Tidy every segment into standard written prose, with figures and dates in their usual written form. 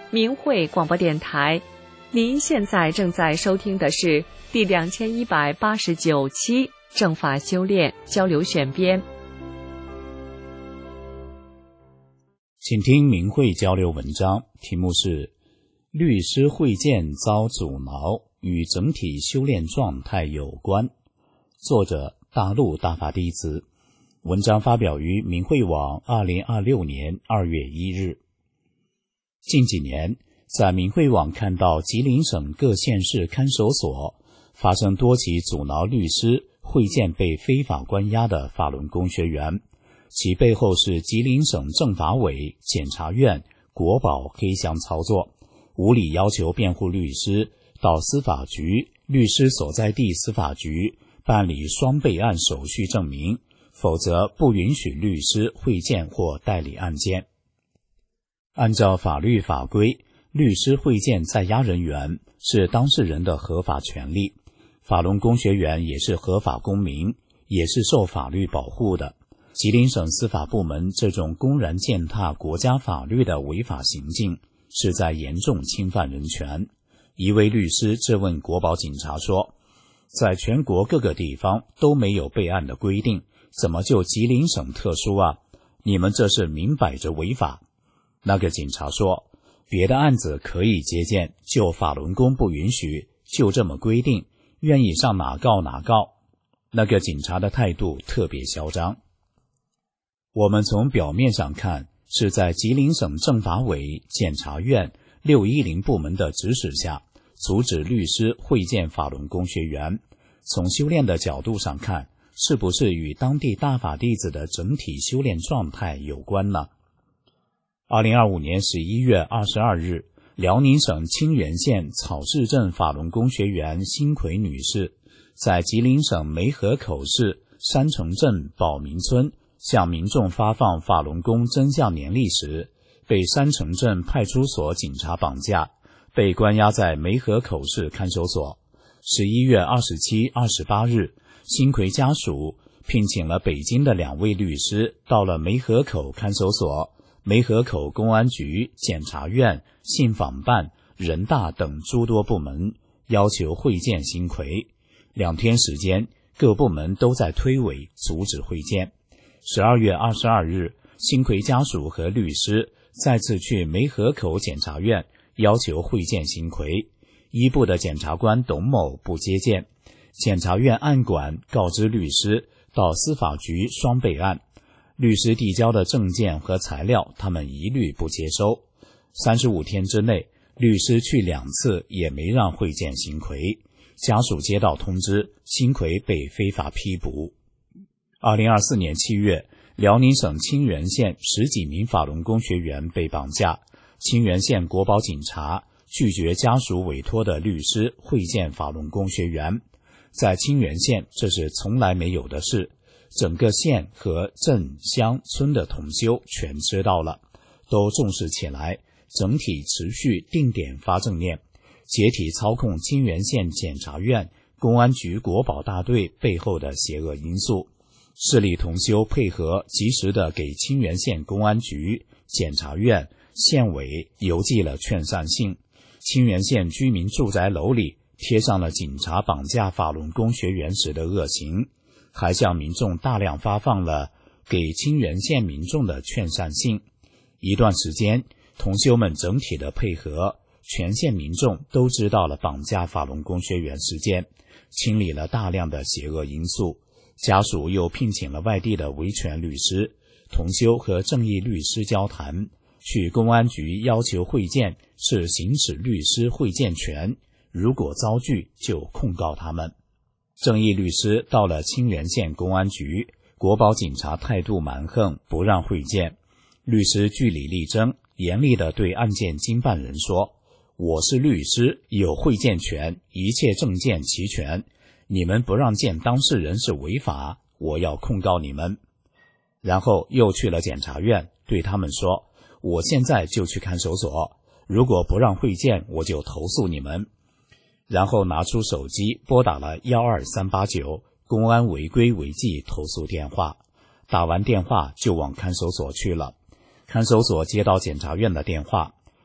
明慧广播电台。您现在正在收听的是第2189期正法修炼交流选编。 请听明慧交流文章，题目是律师会见遭阻挠，与整体修炼状态有关。作者大陆大法弟子，文章发表于明慧网2026年2月1日。近几年，在明慧网看到吉林省各县市看守所发生多起阻挠律师会见被非法关押的法轮功学员，其背后是吉林省政法委、检察院、国保黑箱操作，无理要求辩护律师到司法局、律师所在地司法局办理双备案手续证明，否则不允许律师会见或代理案件。按照法律法规，律师会见在押人员是当事人的合法权利，法轮功学员也是合法公民，也是受法律保护的。吉林省司法部门这种公然践踏国家法律的违法行径，是在严重侵犯人权。一位律师质问国保警察说，在全国各个地方都没有备案的规定，怎么就吉林省特殊啊？你们这是明摆着违法。那个警察说，别的案子可以接见，就法轮功不允许，就这么规定，愿意上哪告哪告。那个警察的态度特别嚣张。我们从表面上看，是在吉林省政法委、检察院、610部门的指使下，阻止律师会见法轮功学员。从修炼的角度上看，是不是与当地大法弟子的整体修炼状态有关呢？2025年11月22日，辽宁省清源县草市镇法轮功学员辛奎女士，在吉林省梅河口市山城镇宝明村向民众发放法轮功真相年历时，被山城镇派出所警察绑架，被关押在梅河口市看守所。11月27、28日，辛奎家属聘请了北京的2位律师到了梅河口看守所、梅河口公安局、检察院、信访办、人大等诸多部门，要求会见辛奎。2天时间，各部门都在推诿阻止会见。12月22日，辛奎家属和律师再次去梅河口检察院要求会见辛奎。一部的检察官董某不接见，检察院按管告知律师到司法局双备案。律师递交的证件和材料，他们一律不接收。35天之内，律师去2次也没让会见辛奎。家属接到通知，辛奎被非法批捕。2024年7月，辽宁省清源县10几名法轮功学员被绑架，清源县国保警察拒绝家属委托的律师会见法轮功学员。在清源县，这是从来没有的事。整个县和镇、乡、村的同修全知道了，都重视起来，整体持续定点发正念，解体操控清源县检察院、公安局国保大队背后的邪恶因素。市里同修配合，及时的给清源县公安局、检察院、县委邮寄了劝善信。清源县居民住宅楼里贴上了警察绑架法轮功学员时的恶行，还向民众大量发放了给清源县民众的劝善信。一段时间，同修们整体的配合，全县民众都知道了绑架法轮功学员事件，清理了大量的邪恶因素。家属又聘请了外地的维权律师，同修和正义律师交谈，去公安局要求会见是行使律师会见权，如果遭拒就控告他们。正义律师到了清源县公安局，国保警察态度蛮横，不让会见。律师据理力争，严厉地对案件经办人说，我是律师，有会见权，一切证件齐全，你们不让见当事人是违法，我要控告你们。然后又去了检察院，对他们说，我现在就去看守所，如果不让会见，我就投诉你们。然后拿出手机拨打了12389公安违规违纪投诉电话，打完电话就往看守所去了。看守所接到检察院的电话，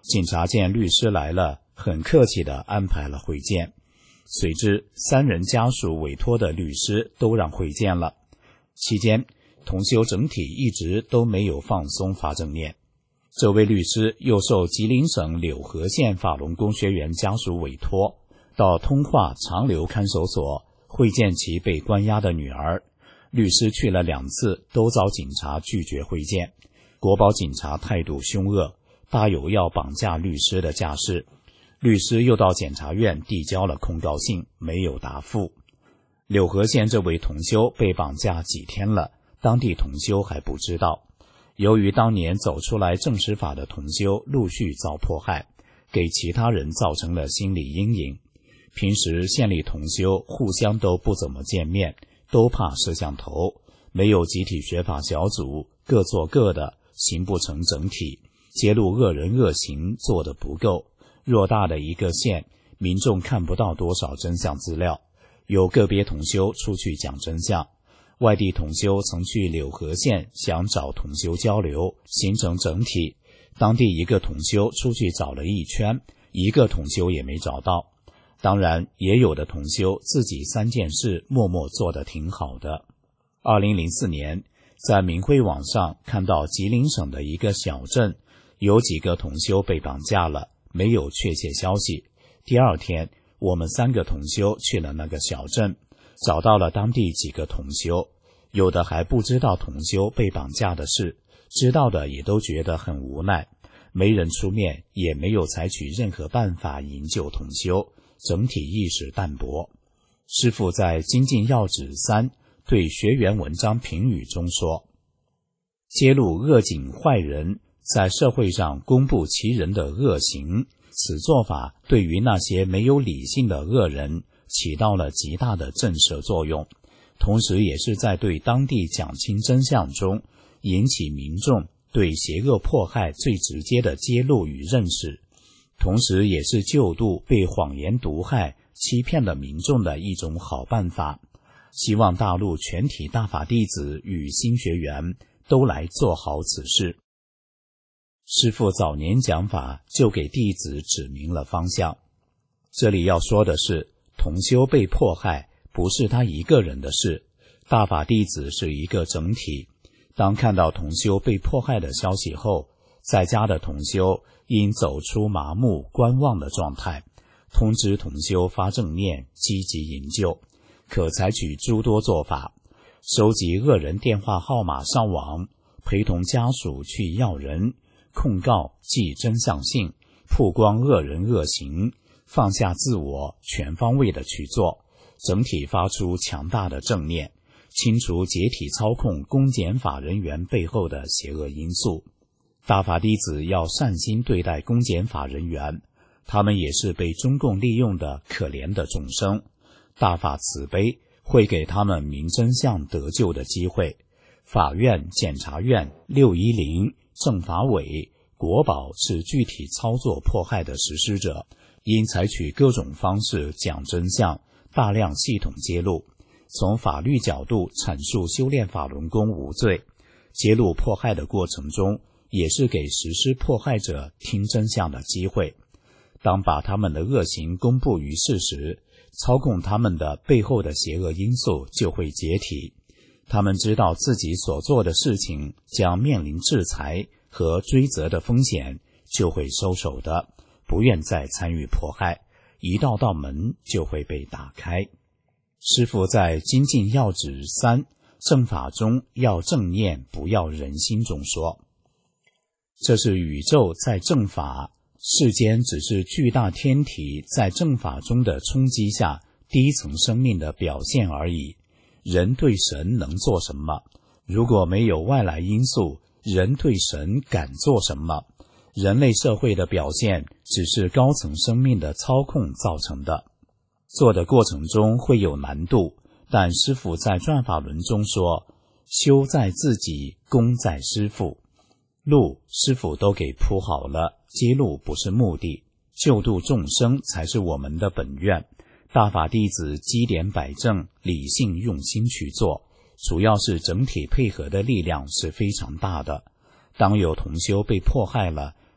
警察见律师来了，很客气地安排了会见。随之3人家属委托的律师都让会见了。期间同修整体一直都没有放松发正念。这位律师又受吉林省柳河县法轮功学员家属委托，到通化长流看守所会见其被关押的女儿。律师去了2次，都遭警察拒绝会见。国保警察态度凶恶，大有要绑架律师的架势。律师又到检察院递交了控告信，没有答复。柳河县这位同修被绑架几天了，当地同修还不知道。由于当年走出来证实法的同修陆续遭迫害，给其他人造成了心理阴影。平时县里同修互相都不怎么见面，都怕摄像头，没有集体学法小组，各做各的，形不成整体，揭露恶人恶行做得不够。偌大的一个县，民众看不到多少真相资料，有个别同修出去讲真相。外地同修曾去柳河县想找同修交流，形成整体，当地一个同修出去找了一圈，一个同修也没找到。当然也有的同修自己3件事默默做得挺好的。2004年在明慧网上看到吉林省的一个小镇有几个同修被绑架了，没有确切消息。第2天我们3个同修去了那个小镇，找到了当地几个同修，有的还不知道同修被绑架的事，知道的也都觉得很无奈，没人出面，也没有采取任何办法营救同修，整体意识淡薄。师父在《精进要旨3》对学员文章评语中说，揭露恶警坏人在社会上公布其人的恶行，此做法对于那些没有理性的恶人起到了极大的震慑作用，同时也是在对当地讲清真相中引起民众对邪恶迫害最直接的揭露与认识，同时也是救度被谎言毒害欺骗的民众的一种好办法。希望大陆全体大法弟子与新学员都来做好此事。师父早年讲法就给弟子指明了方向。这里要说的是，同修被迫害不是他一个人的事，大法弟子是一个整体。当看到同修被迫害的消息后，在家的同修应走出麻木观望的状态，通知同修发正念，积极营救，可采取诸多做法，收集恶人电话号码上网，陪同家属去要人，控告记真相性，曝光恶人恶行，放下自我，全方位的去做，整体发出强大的正念，清除解体操控公检法人员背后的邪恶因素。大法弟子要善心对待公检法人员，他们也是被中共利用的可怜的众生，大法慈悲，会给他们明真相得救的机会。法院、检察院、610、政法委、国保是具体操作迫害的实施者，应采取各种方式讲真相，大量系统揭露，从法律角度阐述修炼法轮功无罪。揭露迫害的过程中，也是给实施迫害者听真相的机会。当把他们的恶行公布于世时，操控他们的背后的邪恶因素就会解体。他们知道自己所做的事情将面临制裁和追责的风险，就会收手的，不愿再参与迫害，一道道门就会被打开。师父在《精进要旨3正法中要正念，不要人心》中说，这是宇宙在正法，世间只是巨大天体在正法中的冲击下第一层生命的表现而已。人对神能做什么？如果没有外来因素，人对神敢做什么？人类社会的表现只是高层生命的操控造成的，做的过程中会有难度，但师父在转法轮中说，修在自己，功在师父。路师父都给铺好了，揭露不是目的，救度众生才是我们的本愿。大法弟子积点摆正，理性用心去做，主要是整体配合的力量是非常大的。当有同修被迫害了，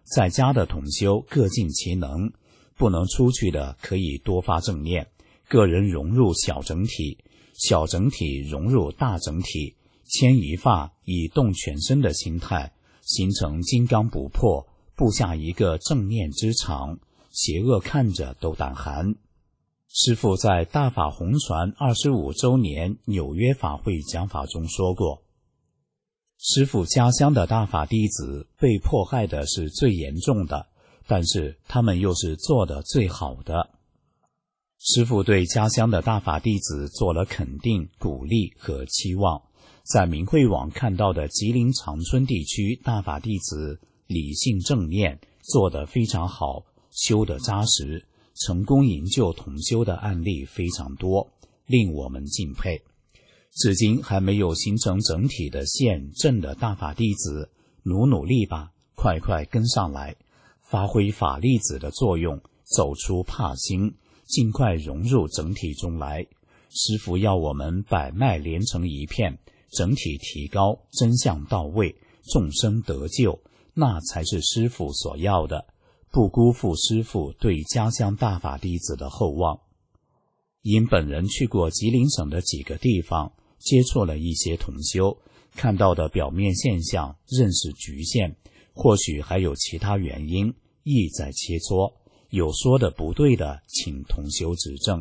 在家的同修各尽其能，不能出去的可以多发正念，个人融入小整体，小整体融入大整体，牵一发以动全身的心态，形成金刚不破，布下一个正念之场，邪恶看着都胆寒。师父在大法红传25周年纽约法会讲法中说过，师父家乡的大法弟子被迫害的是最严重的，但是他们又是做的最好的。师父对家乡的大法弟子做了肯定、鼓励和期望。在明慧网看到的吉林长春地区大法弟子理性正念，做得非常好，修得扎实，成功营救同修的案例非常多，令我们敬佩。至今还没有形成整体的线正的大法弟子，努力吧，快跟上来，发挥法粒子的作用，走出怕心，尽快融入整体中来。师父要我们百脉连成一片，整体提高，真相到位，众生得救，那才是师父所要的，不辜负师父对家乡大法弟子的厚望。因本人去过吉林省的几个地方，接触了一些同修，看到的表面现象认识局限，或许还有其他原因，意在切磋，有说的不对的，请同修指正。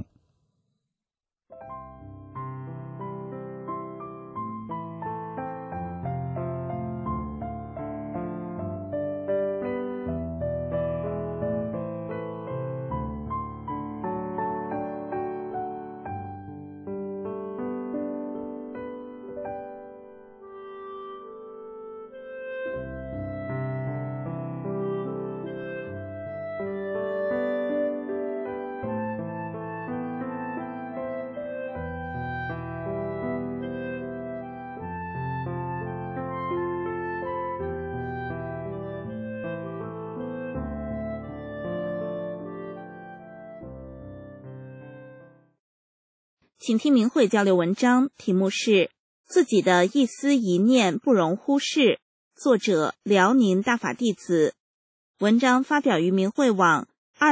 请听明慧交流文章，题目是自己的一丝一念不容忽视，作者辽宁大法弟子。文章发表于明慧网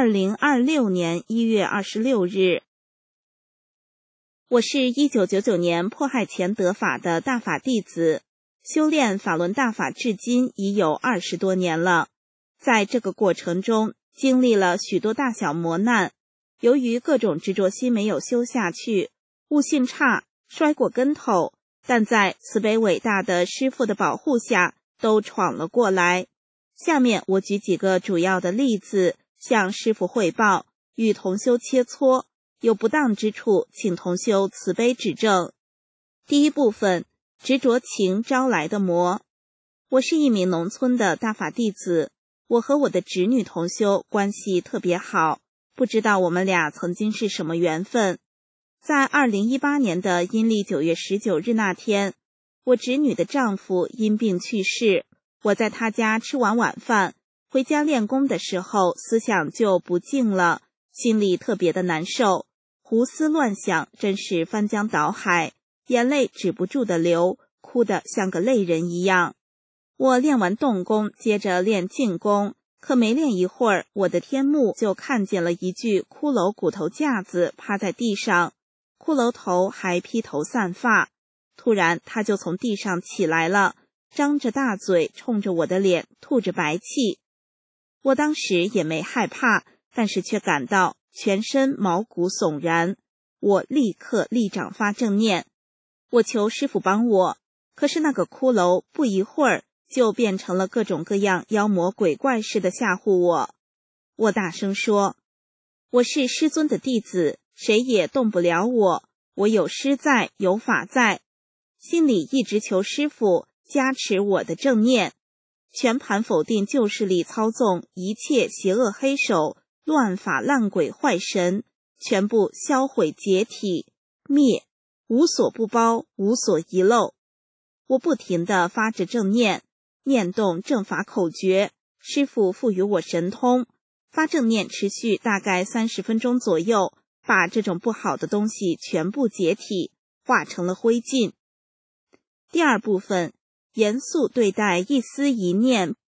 2026年1月26日。我是1999年迫害前得法的大法弟子，修炼法轮大法至今已有20多年了。在这个过程中，经历了许多大小磨难，由于各种执着心没有修下去，悟性差，摔过跟头，但在慈悲伟大的师父的保护下都闯了过来。下面我举几个主要的例子向师父汇报，与同修切磋，有不当之处请同修慈悲指正。第一部分，执着情招来的魔。我是一名农村的大法弟子，我和我的侄女同修关系特别好，不知道我们俩曾经是什么缘分。在2018年的阴历9月19日那天，我侄女的丈夫因病去世，我在他家吃完晚饭，回家练功的时候，思想就不静了，心里特别的难受，胡思乱想，真是翻江倒海，眼泪止不住的流，哭得像个泪人一样。我练完动功，接着练静功，可没练一会儿，我的天目就看见了一具骷髅骨头架子趴在地上，骷髅头还披头散发。突然他就从地上起来了，张着大嘴冲着我的脸吐着白气。我当时也没害怕，但是却感到全身毛骨悚然。我立刻立掌发正念，我求师父帮我，可是那个骷髅不一会儿就变成了各种各样妖魔鬼怪似的吓唬我。我大声说，我是师尊的弟子，谁也动不了我，我有师在，有法在，心里一直求师父加持我的正念，全盘否定旧势力操纵一切邪恶黑手、乱法烂鬼坏神，全部销毁解体灭，无所不包，无所遗漏。我不停地发着正念，念动正法口诀，师父赋予我神通，发正念持续大概30分钟左右，把这种不好的东西全部解体，化成了灰烬。第二部分，严肃对待一丝一念。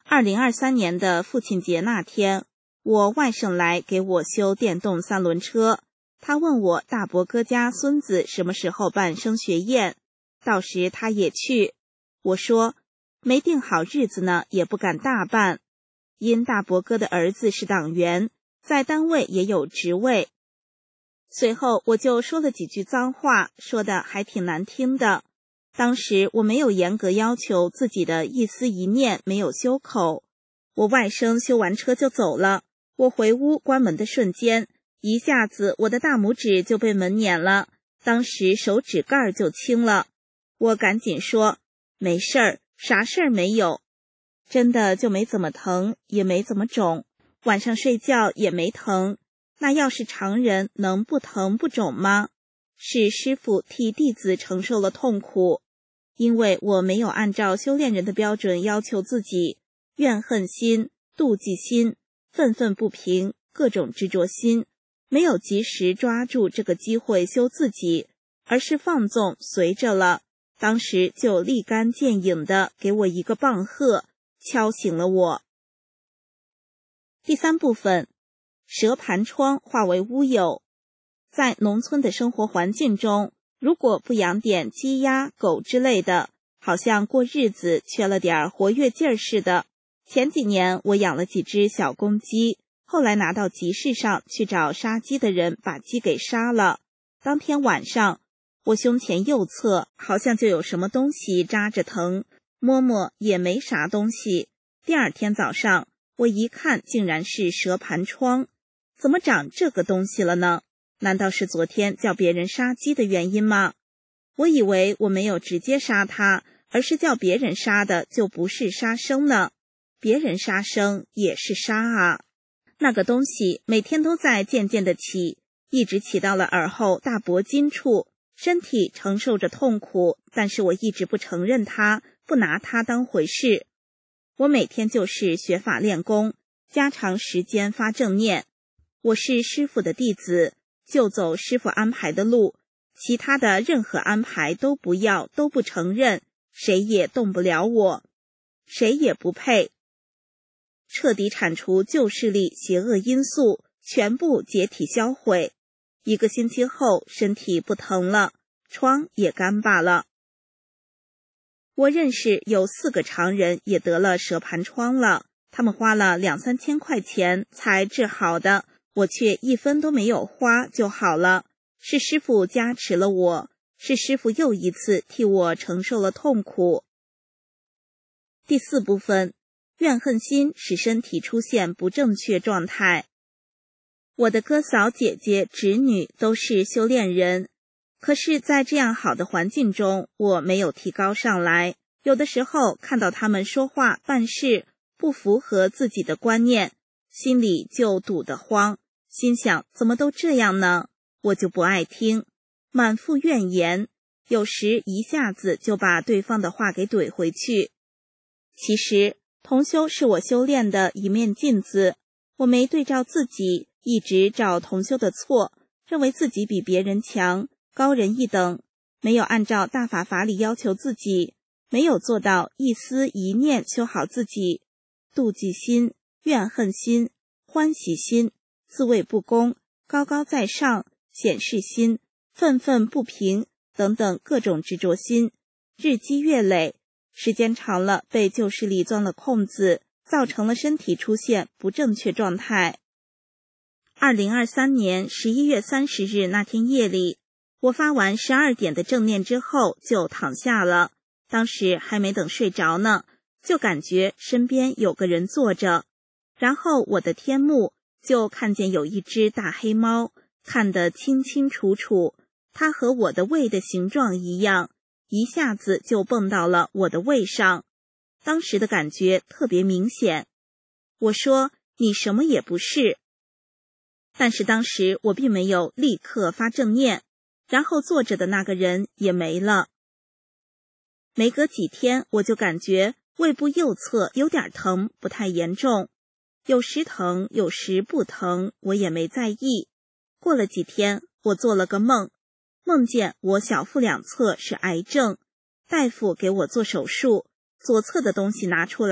2023年的父亲节那天，我外甥来给我修电动三轮车，他问我大伯哥家孙子什么时候办升学宴，到时他也去。我说没定好日子呢，也不敢大办，因大伯哥的儿子是党员，在单位也有职位。随后我就说了几句脏话，说的还挺难听的。当时我没有严格要求自己的一丝一念没有修口。我外甥修完车就走了，我回屋关门的瞬间，一下子我的大拇指就被门碾了，当时手指盖就青了。我赶紧说没事儿，啥事儿没有。真的就没怎么疼，也没怎么肿，晚上睡觉也没疼。那要是常人能不疼不肿吗？是师父替弟子承受了痛苦，因为我没有按照修炼人的标准要求自己，怨恨心、妒忌心、愤愤不平、各种执着心，没有及时抓住这个机会修自己，而是放纵随着了，当时就立竿见影的给我一个棒喝，敲醒了我。第三部分，蛇盘疮化为乌有。在农村的生活环境中，如果不养点鸡鸭狗之类的，好像过日子缺了点活跃劲儿似的。前几年我养了几只小公鸡，后来拿到集市上去找杀鸡的人把鸡给杀了。当天晚上，我胸前右侧好像就有什么东西扎着疼，摸摸也没啥东西。第二天早上，我一看竟然是蛇盘疮。怎么长这个东西了呢？难道是昨天叫别人杀鸡的原因吗？我以为我没有直接杀它，而是叫别人杀的就不是杀生呢。别人杀生也是杀啊。那个东西每天都在渐渐的起，一直起到了耳后大脖筋处，身体承受着痛苦，但是我一直不承认它，不拿它当回事。我每天就是学法练功，加长时间发正念。我是师父的弟子，就走师父安排的路，其他的任何安排都不要，都不承认，谁也动不了我，谁也不配。彻底铲除旧势力邪恶因素，全部解体销毁。1个星期后，身体不疼了，疮也干罢了。我认识有4个常人也得了蛇盘疮了，他们花了2-3千块钱才治好的，我却1分都没有花就好了。是师父加持了我，是师父又一次替我承受了痛苦。第4部分，怨恨心使身体出现不正确状态。我的哥嫂姐姐侄女都是修炼人，可是在这样好的环境中，我没有提高上来。有的时候看到他们说话办事不符合自己的观念，心里就堵得慌，心想怎么都这样呢？我就不爱听，满腹怨言，有时一下子就把对方的话给怼回去。其实同修是我修炼的一面镜子，我没对照自己，一直找同修的错，认为自己比别人强，高人一等，没有按照大法法理要求自己，没有做到一丝一念修好自己，妒忌心、怨恨心、欢喜心、自卫不公、高高在上、显示心、愤愤不平等等各种执着心，日积月累，时间长了被旧势力钻了空子，造成了身体出现不正确状态。2023年11月30日那天夜里，我发完12点的正念之后就躺下了，当时还没等睡着呢，就感觉身边有个人坐着，然后我的天目就看见有一只大黑猫，看得清清楚楚，它和我的胃的形状一样，一下子就蹦到了我的胃上，当时的感觉特别明显。我说你什么也不是，但是当时我并没有立刻发正念，然后坐着的那个人也没了。没隔几天，我就感觉胃部右侧有点疼，不太严重，有时疼有时不疼，我也没在意。过了几天，我做了个梦，梦见我小腹两侧是癌症，大夫给我做手术，左侧的东西拿出来，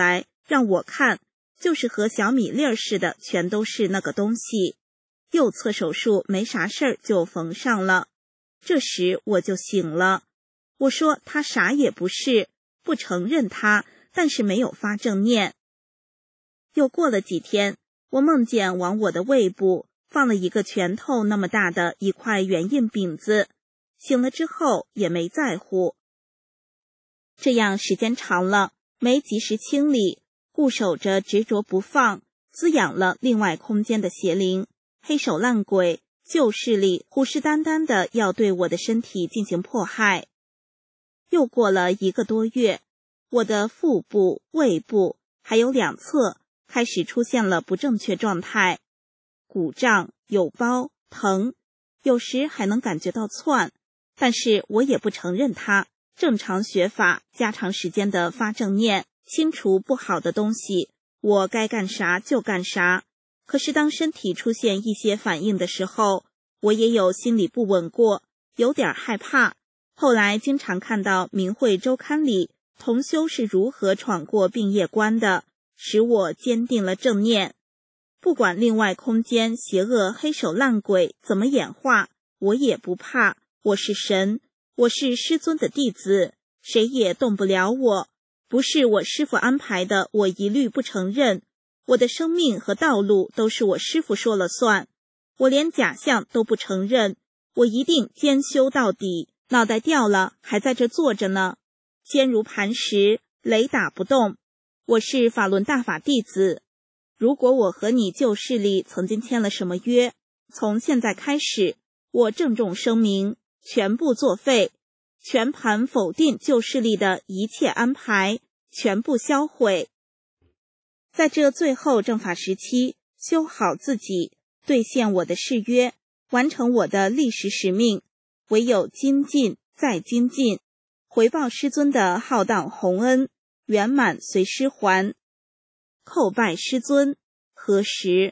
让我看，就是和小米粒儿似的，全都是那个东西。右侧手术没啥事儿就缝上了。这时我就醒了，我说他啥也不是，不承认他，但是没有发正念。又过了几天，我梦见往我的胃部放了一个拳头那么大的一块圆硬饼子，醒了之后也没在乎。这样时间长了，没及时清理，固守着执着不放，滋养了另外空间的邪灵，黑手烂鬼、旧势力虎视眈眈的要对我的身体进行迫害。又过了1个多月，我的腹部、胃部还有两侧开始出现了不正确状态，鼓胀、有包、疼，有时还能感觉到窜，但是我也不承认它。正常学法，加长时间的发正念，清除不好的东西，我该干啥就干啥。可是当身体出现一些反应的时候，我也有心里不稳过，有点害怕。后来经常看到明慧周刊里同修是如何闯过病业关的，使我坚定了正念。不管另外空间邪恶黑手烂鬼怎么演化，我也不怕。我是神，我是师尊的弟子，谁也动不了我。不是我师父安排的，我一律不承认。我的生命和道路都是我师父说了算，我连假象都不承认，我一定坚修到底。脑袋掉了还在这坐着呢，坚如磐石，雷打不动。我是法轮大法弟子，如果我和你旧势力曾经签了什么约，从现在开始，我郑重声明，全部作废，全盘否定旧势力的一切安排，全部销毁。在这最后正法时期，修好自己，兑现我的誓约，完成我的历史使命，唯有精进再精进，回报师尊的浩荡宏恩，圆满随师还。叩拜师尊，何时？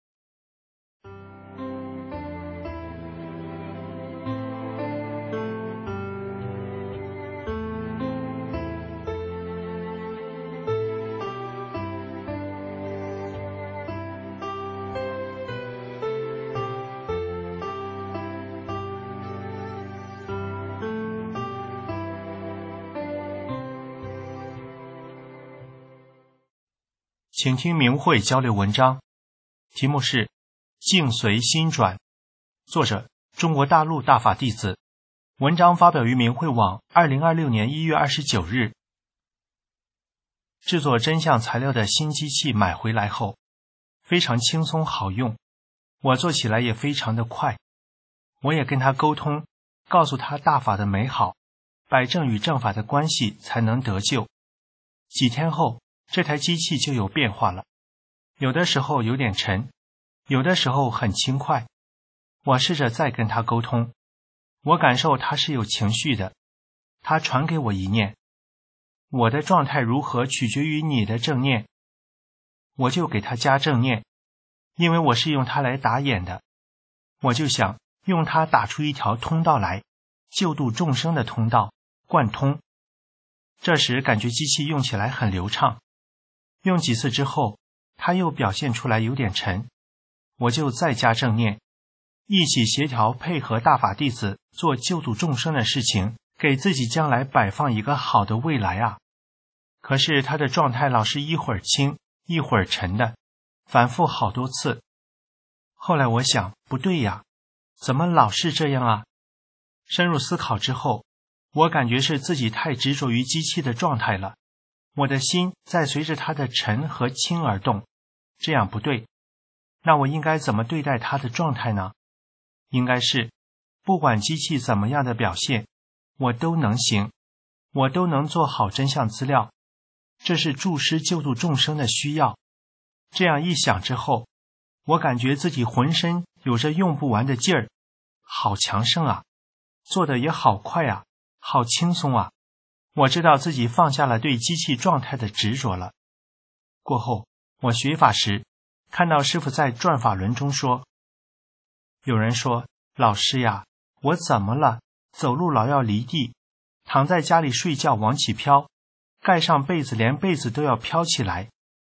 请听明慧交流文章，题目是境随心转，作者中国大陆大法弟子，文章发表于明慧网2026年1月29日。制作真相材料的新机器买回来后，非常轻松好用，我做起来也非常的快。我也跟他沟通，告诉他大法的美好，摆正与正法的关系才能得救。几天后，这台机器就有变化了，有的时候有点沉，有的时候很轻快。我试着再跟他沟通，我感受他是有情绪的，他传给我一念，我的状态如何取决于你的正念，我就给他加正念，因为我是用它来打眼的，我就想用它打出一条通道来，救度众生的通道，贯通。这时感觉机器用起来很流畅，用几次之后，它又表现出来有点沉，我就再加正念，一起协调配合大法弟子做救度众生的事情，给自己将来摆放一个好的未来啊。可是他的状态老是一会儿轻一会儿沉的，反复好多次。后来我想，不对呀，怎么老是这样啊？深入思考之后，我感觉是自己太执着于机器的状态了，我的心在随着它的沉和轻而动，这样不对。那我应该怎么对待它的状态呢？应该是不管机器怎么样的表现，我都能行，我都能做好真相资料，这是助师救度众生的需要。这样一想之后，我感觉自己浑身有着用不完的劲儿，好强盛啊，做得也好快啊，好轻松啊。我知道自己放下了对机器状态的执着了。过后我学法时，看到师父在转法轮中说，有人说，老师呀，我怎么了？走路老要离地，躺在家里睡觉往起飘，盖上被子连被子都要飘起来，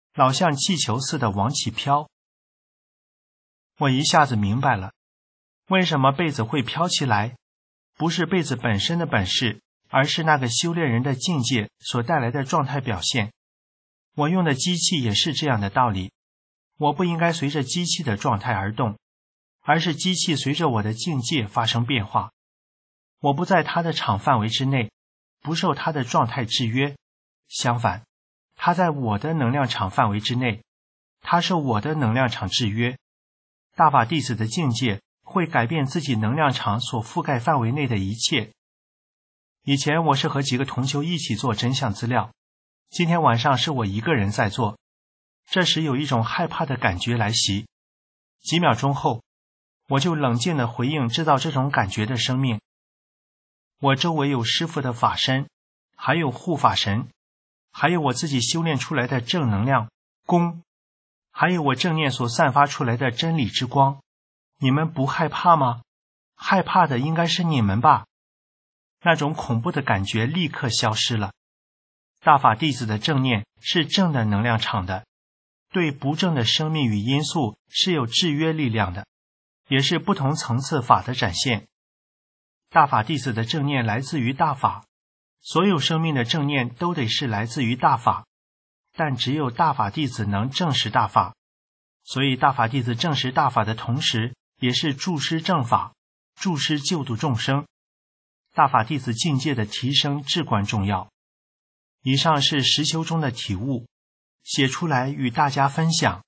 老像气球似的往起飘。我一下子明白了，为什么被子会飘起来，不是被子本身的本事，而是那个修炼人的境界所带来的状态表现。我用的机器也是这样的道理，我不应该随着机器的状态而动，而是机器随着我的境界发生变化。我不在它的场范围之内，不受它的状态制约，相反，它在我的能量场范围之内，它受我的能量场制约。大法弟子的境界会改变自己能量场所覆盖范围内的一切。以前我是和几个同修一起做真相资料，今天晚上是我一个人在做。这时有一种害怕的感觉来袭，几秒钟后，我就冷静地回应制造这种感觉的生命。我周围有师父的法身，还有护法神，还有我自己修炼出来的正能量功，还有我正念所散发出来的真理之光。你们不害怕吗？害怕的应该是你们吧。那种恐怖的感觉立刻消失了。大法弟子的正念是正的能量场的，对不正的生命与因素是有制约力量的，也是不同层次法的展现。大法弟子的正念来自于大法，所有生命的正念都得是来自于大法，但只有大法弟子能证实大法，所以大法弟子证实大法的同时，也是助施正法，助施救度众生。大法弟子境界的提升至关重要。以上是实修中的体悟，写出来与大家分享。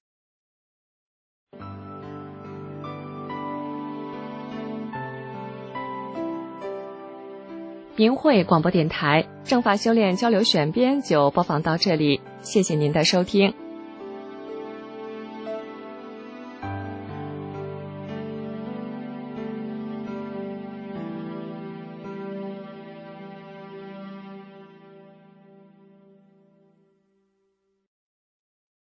明慧广播电台正法修炼交流选编就播放到这里，谢谢您的收听。